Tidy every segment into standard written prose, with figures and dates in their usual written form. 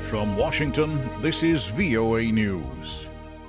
From Washington, this is VOA News.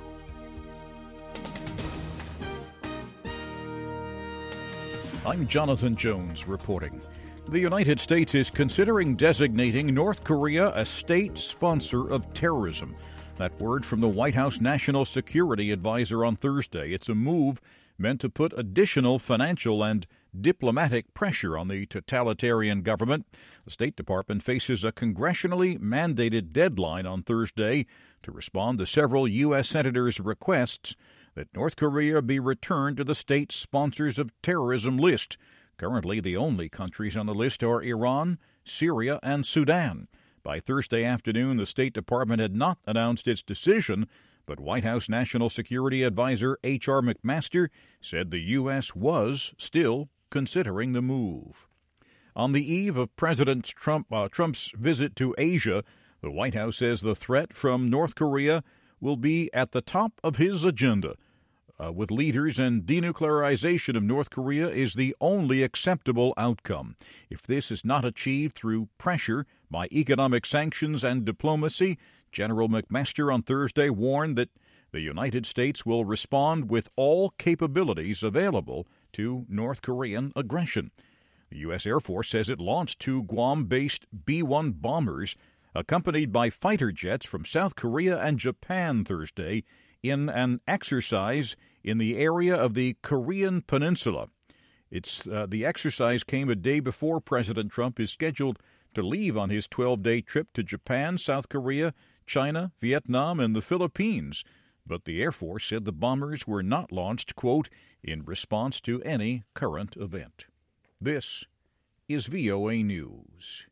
I'm Jonathan Jones reporting. The United States is considering designating North Korea a state sponsor of terrorism. That word from the White House National Security Advisor on Thursday. It's a move meant to put additional financial and diplomatic pressure on the totalitarian government. The State Department faces a congressionally mandated deadline on Thursday to respond to several U.S. senators' requests that North Korea be returned to the state sponsors of terrorism list. Currently, the only countries on the list are Iran, Syria, and Sudan. By Thursday afternoon, the State Department had not announced its decision, but White House National Security Advisor H.R. McMaster said the U.S. was still considering the move. On the eve of President Trump's visit to Asia, the White House says the threat from North Korea will be at the top of his agenda. With leaders, and denuclearization of North Korea is the only acceptable outcome. If this is not achieved through pressure by economic sanctions and diplomacy, General McMaster on Thursday warned that the United States will respond with all capabilities available to North Korean aggression. The U.S. Air Force says it launched 2 Guam-based B-1 bombers accompanied by fighter jets from South Korea and Japan Thursday in an exercise in the area of the Korean Peninsula. The exercise came a day before President Trump is scheduled to leave on his 12-day trip to Japan, South Korea, China, Vietnam, and the Philippines. But the Air Force said the bombers were not launched, quote, in response to any current event. This is VOA News.